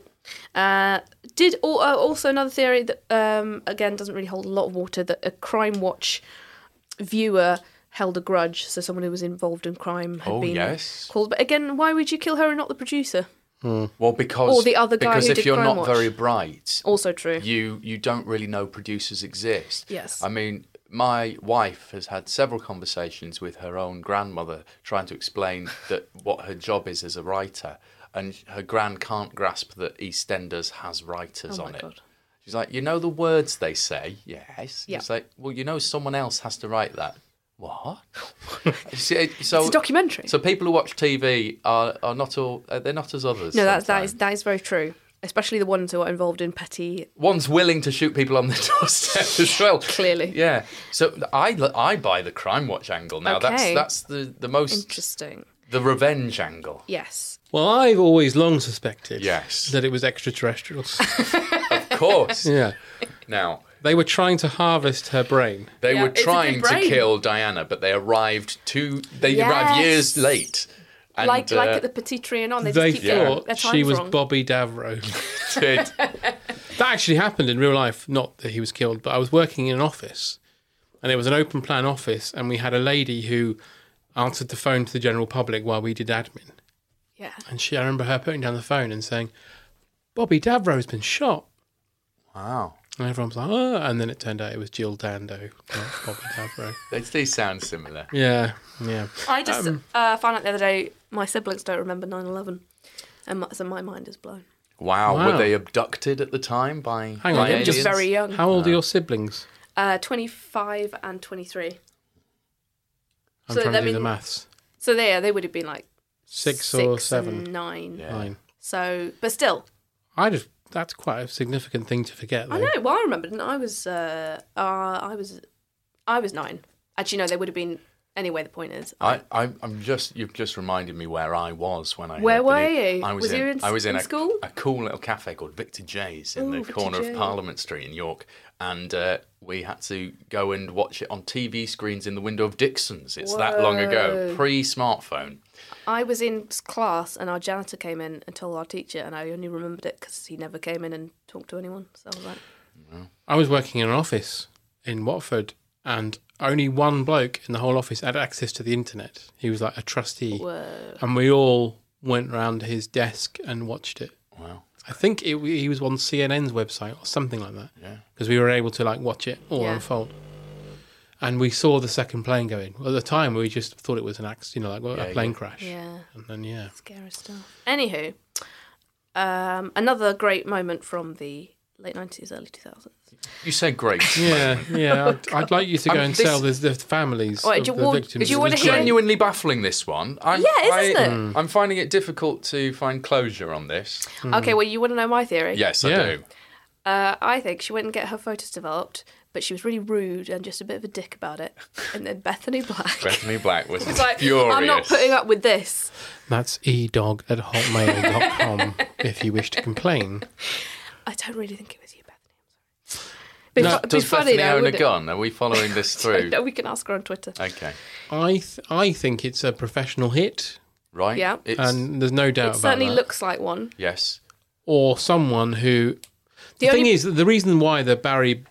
Speaker 3: Also another theory that, again, doesn't really hold a lot of water, that a Crime Watch viewer held a grudge, so someone who was involved in crime had been called. But again, why would you kill her and not the producer?
Speaker 6: Well, because
Speaker 3: or the other guy
Speaker 6: because
Speaker 3: who
Speaker 6: if
Speaker 3: did
Speaker 6: you're
Speaker 3: Crime
Speaker 6: not
Speaker 3: Watch.
Speaker 6: very bright,
Speaker 3: also true.
Speaker 6: You don't really know producers exist.
Speaker 3: Yes.
Speaker 6: I mean, my wife has had several conversations with her own grandmother trying to explain that what her job is as a writer, and her gran can't grasp that EastEnders has writers on it. God. She's like, you know the words they say? Yes.
Speaker 3: Yeah.
Speaker 6: It's like, well, you know someone else has to write that. What?
Speaker 3: It's a documentary.
Speaker 6: So people who watch TV are not all, they're not as others.
Speaker 3: No, that is very true. Especially the ones who are involved in petty...
Speaker 6: One's willing to shoot people on the doorstep as well.
Speaker 3: Clearly.
Speaker 6: Yeah. So I buy the Crime Watch angle now.
Speaker 3: Okay.
Speaker 6: That's the most...
Speaker 3: Interesting.
Speaker 6: The revenge angle.
Speaker 3: Yes.
Speaker 5: Well, I've always long suspected
Speaker 6: yes.
Speaker 5: that it was extraterrestrials.
Speaker 6: Of course.
Speaker 5: Yeah.
Speaker 6: Now...
Speaker 5: They were trying to harvest her brain.
Speaker 6: They were trying to kill Diana, but they arrived arrived years late. And,
Speaker 3: like at the Petit Trianon,
Speaker 5: they thought she was wrong. Bobby Davro.
Speaker 6: Did.
Speaker 5: That actually happened in real life. Not that he was killed, but I was working in an office, and it was an open plan office, and we had a lady who answered the phone to the general public while we did admin.
Speaker 3: Yeah.
Speaker 5: And I remember her putting down the phone and saying, "Bobby Davro's been shot."
Speaker 6: Wow.
Speaker 5: And everyone's like, oh, and then it turned out it was Jill Dando, not Bobby Davro.
Speaker 6: They sound similar.
Speaker 5: Yeah.
Speaker 3: I just found out the other day my siblings don't remember 9/11, and so my mind is blown.
Speaker 6: Wow. Were they abducted at the time by
Speaker 5: Hang on,
Speaker 3: just very young.
Speaker 5: How old are your siblings?
Speaker 3: 25 and 23.
Speaker 5: I'm trying to do the maths.
Speaker 3: So they would have been like
Speaker 5: 6 or 7,
Speaker 3: and 9.
Speaker 6: Yeah.
Speaker 5: 9.
Speaker 3: So, but still.
Speaker 5: That's quite a significant thing to forget, though.
Speaker 3: I know. Well, I remembered, and I was 9. Actually, no, they would have been Anyway, the point is,
Speaker 6: you've just reminded me where I was when I.
Speaker 3: Where
Speaker 6: heard
Speaker 3: were
Speaker 6: the news.
Speaker 3: you?
Speaker 6: I was in
Speaker 3: school?
Speaker 6: a cool little cafe called Victor J's in the corner of Parliament Street in York, and we had to go and watch it on TV screens in the window of Dixon's. It's that long ago, pre-smartphone.
Speaker 3: I was in class and our janitor came in and told our teacher, and I only remembered it because he never came in and talked to anyone. So I was like,
Speaker 5: I was working in an office in Watford, and only one bloke in the whole office had access to the internet. He was like a trustee.
Speaker 3: Whoa.
Speaker 5: And we all went round his desk and watched it.
Speaker 6: Wow.
Speaker 5: I think he was on CNN's website or something like that.
Speaker 6: Yeah.
Speaker 5: Because we were able to watch it all unfold. And we saw the second plane going. At the time, we just thought it was an accident, a plane crash.
Speaker 3: Yeah.
Speaker 5: And then,
Speaker 3: scary stuff. Anywho, another great moment from the late 90s, early 2000s.
Speaker 6: You say great.
Speaker 5: Yeah. I'd like you to go and tell the families of the victims.
Speaker 3: Do you want to
Speaker 6: hear? Genuinely baffling, this one.
Speaker 3: Isn't it?
Speaker 6: I'm finding it difficult to find closure on this.
Speaker 3: Okay, well, you want to know my theory?
Speaker 6: Yes, I do.
Speaker 3: I think she went and get her photos developed, but she was really rude and just a bit of a dick about it. And then Bethany Black.
Speaker 6: Bethany Black was
Speaker 3: like,
Speaker 6: furious.
Speaker 3: I'm not putting up with this.
Speaker 5: That's edog@hotmail.com if you wish to complain.
Speaker 3: I don't really think it was you, Bethany. I'm sorry.
Speaker 6: Does Bethany own a gun? Are we following this through?
Speaker 3: No, we can ask her on Twitter.
Speaker 6: Okay.
Speaker 5: I think it's a professional hit.
Speaker 6: Right.
Speaker 3: Yeah.
Speaker 5: And there's no doubt about that.
Speaker 3: It certainly looks like one.
Speaker 6: Yes.
Speaker 5: Or someone who... The thing is, the reason why the Barry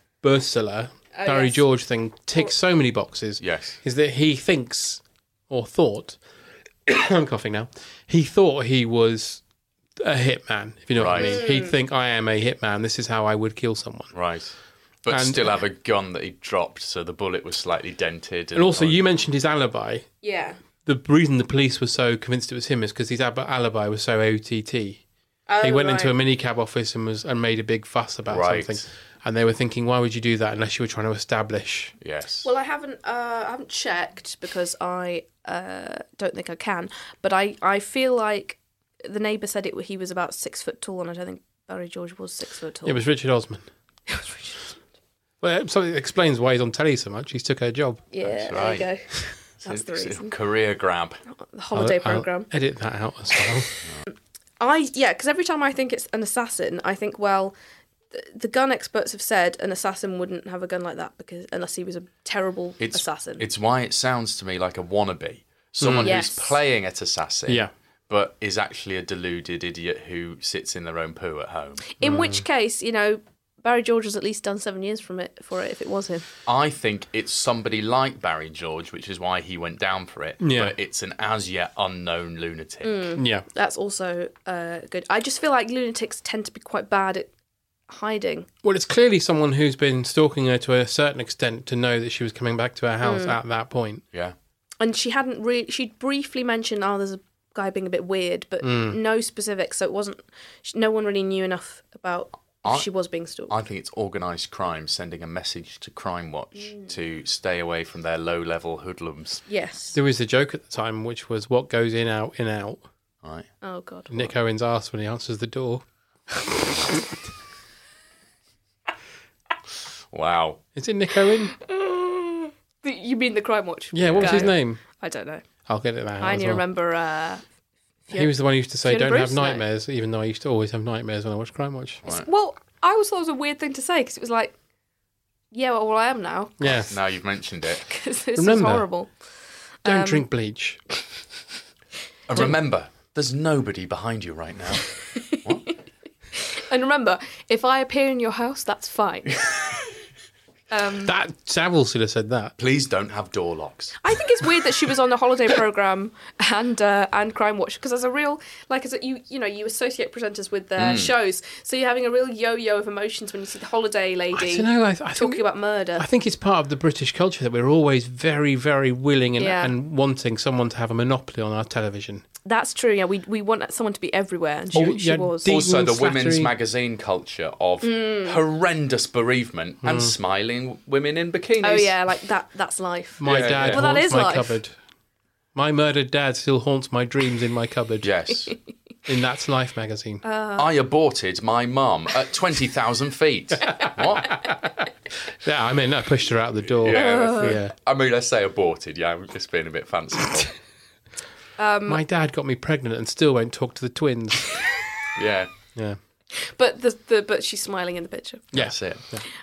Speaker 5: George thing ticks so many boxes is that he thinks, or thought, I'm coughing now, he thought he was a hitman, if you know what I mean. He'd think, I am a hitman, this is how I would kill someone.
Speaker 6: Right. But still have a gun that he dropped, so the bullet was slightly dented.
Speaker 5: And also, you mentioned his alibi.
Speaker 3: Yeah.
Speaker 5: The reason the police were so convinced it was him is because his alibi was so OTT. He went into a minicab office and made a big fuss about something, and they were thinking, "Why would you do that unless you were trying to establish?"
Speaker 6: Yes.
Speaker 3: Well, I haven't checked because I don't think I can, but I feel like the neighbour said he was about 6 foot tall, and I don't think Barry George was 6 foot tall.
Speaker 5: It was Richard Osman. Well, something that explains why he's on telly so much. He's took her job.
Speaker 3: Yeah, there you go. That's the reason.
Speaker 6: Career grab.
Speaker 3: The holiday programme.
Speaker 5: Edit that out as well.
Speaker 3: Because every time I think it's an assassin, I think, well, the gun experts have said an assassin wouldn't have a gun like that unless he was a terrible assassin.
Speaker 6: It's why it sounds to me like a wannabe. Someone who's playing at assassin, but is actually a deluded idiot who sits in their own poo at home.
Speaker 3: In which case, Barry George has at least done 7 years for it if it was him.
Speaker 6: I think it's somebody like Barry George, which is why he went down for it.
Speaker 5: Yeah.
Speaker 6: But it's an as yet unknown lunatic.
Speaker 5: Yeah.
Speaker 3: That's also good. I just feel like lunatics tend to be quite bad at hiding.
Speaker 5: Well, it's clearly someone who's been stalking her to a certain extent to know that she was coming back to her house at that point.
Speaker 6: Yeah.
Speaker 3: And she hadn't she'd briefly mentioned, there's a guy being a bit weird, but no specifics. So it wasn't, no one really knew enough about... she was being stalked.
Speaker 6: I think it's organised crime sending a message to Crime Watch to stay away from their low-level hoodlums.
Speaker 3: Yes.
Speaker 5: There was a joke at the time, which was what goes in, out, in, out.
Speaker 6: Right.
Speaker 3: Oh, God.
Speaker 5: Nick Owens asked when he answers the door.
Speaker 6: Wow.
Speaker 5: Is it Nick Owen?
Speaker 3: You mean the Crime Watch?
Speaker 5: Yeah, what was his name?
Speaker 3: I don't know.
Speaker 5: I'll get it out.
Speaker 3: I only remember...
Speaker 5: he was the one who used to say,
Speaker 3: Fiona
Speaker 5: don't
Speaker 3: Bruce,
Speaker 5: have nightmares, even though I used to always have nightmares when I watch Crime Watch.
Speaker 6: Right.
Speaker 3: Well, I always thought it was a weird thing to say, because it was like, well, I am now.
Speaker 5: Yeah.
Speaker 6: Now you've mentioned it.
Speaker 3: Because this is horrible.
Speaker 5: Don't drink bleach.
Speaker 6: And remember, there's nobody behind you right now. What?
Speaker 3: And remember, if I appear in your house, that's fine.
Speaker 5: That Savile should have said that.
Speaker 6: Please don't have door locks.
Speaker 3: I think it's weird that she was on the holiday programme and Crime Watch, because there's a real, you associate presenters with their shows, so you're having a real yo-yo of emotions when you see the holiday lady talking about murder.
Speaker 5: I think it's part of the British culture that we're always very, very willing and wanting someone to have a monopoly on our television.
Speaker 3: That's true, yeah. We want someone to be everywhere, and she was.
Speaker 6: Also, the women's magazine culture of horrendous bereavement and smiling women in bikinis.
Speaker 3: Oh, yeah, like that's life.
Speaker 5: My dad haunts my cupboard. My murdered dad still haunts my dreams in my cupboard.
Speaker 6: Yes.
Speaker 5: In That's Life magazine.
Speaker 6: I aborted my mum at 20,000 feet. What?
Speaker 5: Yeah, I mean, I pushed her out the door.
Speaker 6: Yeah. I mean, let's say aborted. Yeah, I'm just being a bit fanciful.
Speaker 5: My dad got me pregnant and still won't talk to the twins.
Speaker 6: Yeah.
Speaker 5: Yeah.
Speaker 3: But but she's smiling in the picture.
Speaker 6: Yes, it.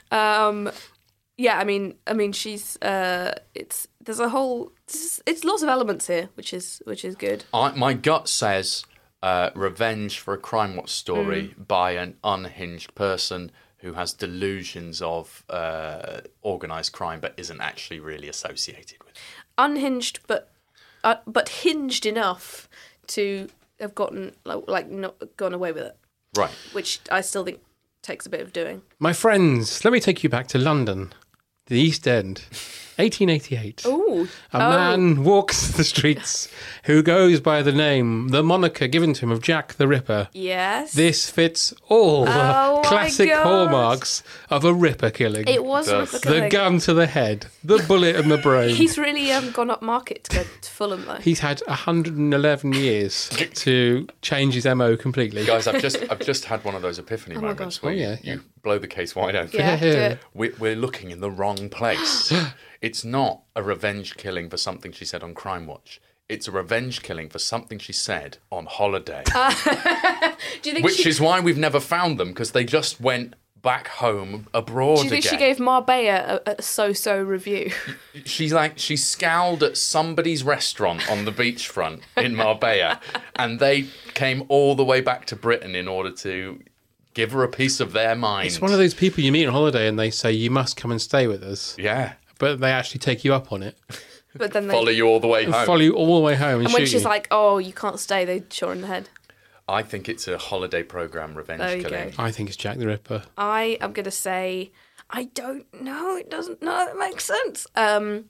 Speaker 3: Yeah, I mean, she's there's a whole it's lots of elements here, which is good.
Speaker 6: My gut says revenge for a Crime Watch story by an unhinged person who has delusions of organised crime, but isn't actually really associated with it.
Speaker 3: Unhinged, but hinged enough to have gotten not gone away with it.
Speaker 6: Right.
Speaker 3: Which I still think takes a bit of doing.
Speaker 5: My friends, let me take you back to London, the East End, 1888.
Speaker 3: Ooh.
Speaker 5: A man walks the streets who goes by the moniker given to him of Jack the Ripper.
Speaker 3: Yes.
Speaker 5: This fits all the classic hallmarks of a Ripper killing.
Speaker 3: It was a Ripper killing.
Speaker 5: The gun to the head, the bullet in the brain.
Speaker 3: He's really gone up market to go to Fulham, though.
Speaker 5: He's had 111 years to change his MO completely.
Speaker 6: Guys, I've just had one of those epiphany moments where you blow the case wide open.
Speaker 3: Yeah, do it.
Speaker 6: We're looking in the wrong place. It's not a revenge killing for something she said on Crime Watch. It's a revenge killing for something she said on holiday.
Speaker 3: Do you think
Speaker 6: Which is why we've never found them, because they just went back home abroad again.
Speaker 3: Do you think she gave Marbella a so-so review?
Speaker 6: She scowled at somebody's restaurant on the beachfront in Marbella, and they came all the way back to Britain in order to give her a piece of their mind.
Speaker 5: It's one of those people you meet on holiday and they say, you must come and stay with us.
Speaker 6: Yeah.
Speaker 5: But they actually take you up on it.
Speaker 3: But then they
Speaker 6: follow you all the way home.
Speaker 5: Follow you all the way home and
Speaker 3: when
Speaker 5: shoot
Speaker 3: she's
Speaker 5: you.
Speaker 3: like, oh, you can't stay, they shot her in the head.
Speaker 6: I think it's a holiday programme revenge killing.
Speaker 5: I think it's Jack the Ripper.
Speaker 3: I am going to say, I don't know. It doesn't. No, it makes sense. I'll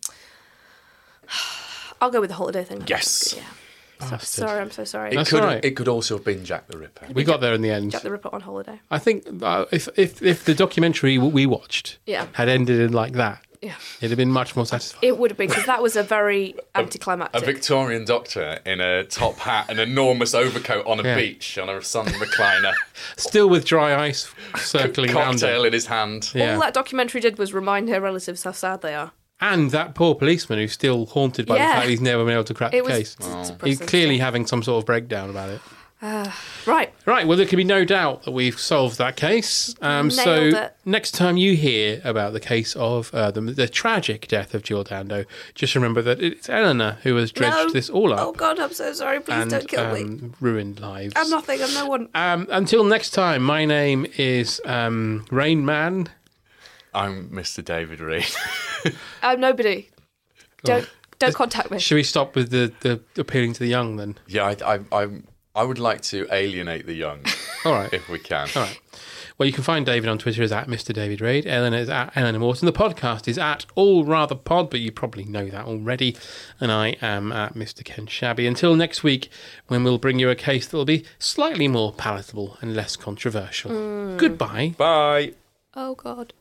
Speaker 3: go with the holiday thing.
Speaker 6: Yes.
Speaker 3: Yeah. Sorry, I'm so sorry.
Speaker 6: It could also have been Jack the Ripper.
Speaker 5: We got there in the end.
Speaker 3: Jack the Ripper on holiday.
Speaker 5: I think if the documentary we watched had ended in like that, it'd have been much more satisfying.
Speaker 3: It would have been, because that was a very anticlimactic.
Speaker 6: A Victorian doctor in a top hat, an enormous overcoat on a beach on a sun recliner.
Speaker 5: Still with dry ice circling around him.
Speaker 6: Cocktail in his hand.
Speaker 5: Yeah.
Speaker 3: All that documentary did was remind her relatives how sad they are.
Speaker 5: And that poor policeman who's still haunted by the fact he's never been able to crack the case. He's clearly having some sort of breakdown about it.
Speaker 3: Right.
Speaker 5: Well, there can be no doubt that we've solved that case. So next time you hear about the case of the tragic death of Giordano, just remember that it's Eleanor who has dredged this all up.
Speaker 3: Oh, God, I'm so sorry. Please don't kill me.
Speaker 5: Ruined lives.
Speaker 3: I'm nothing. I'm no one.
Speaker 5: Until next time, my name is Rain Man.
Speaker 6: I'm Mr. David Reed.
Speaker 3: I'm nobody. Don't contact me.
Speaker 5: Should we stop with the appealing to the young then?
Speaker 6: Yeah, I would like to alienate the young.
Speaker 5: All right.
Speaker 6: If we can.
Speaker 5: All right. Well, you can find David on Twitter as @Mr. David Reid. Ellen is @Eleanor Morton. The podcast is @AllRatherPod, but you probably know that already. And I am @Mr. Ken Shabby. Until next week, when we'll bring you a case that will be slightly more palatable and less controversial. Goodbye.
Speaker 6: Bye.
Speaker 3: Oh, God.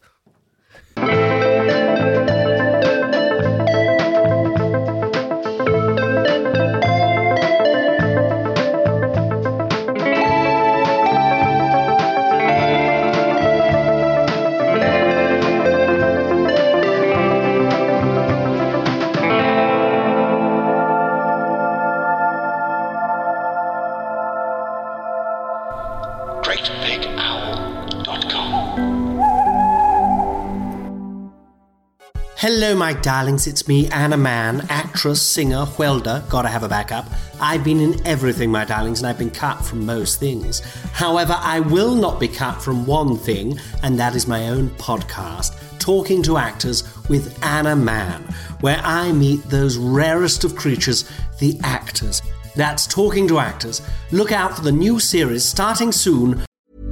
Speaker 10: Hello, my darlings, it's me, Anna Mann, actress, singer, welder, gotta have a backup. I've been in everything, my darlings, and I've been cut from most things. However, I will not be cut from one thing, and that is my own podcast, Talking to Actors with Anna Mann, where I meet those rarest of creatures, the actors. That's Talking to Actors. Look out for the new series starting soon.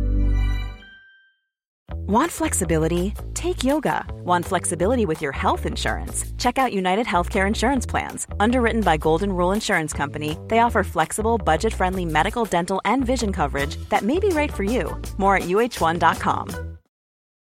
Speaker 13: Want flexibility? Take yoga. Want flexibility with your health insurance? Check out United Healthcare Insurance Plans. Underwritten by Golden Rule Insurance Company, they offer flexible, budget-friendly medical, dental, and vision coverage that may be right for you. More at UH1.com.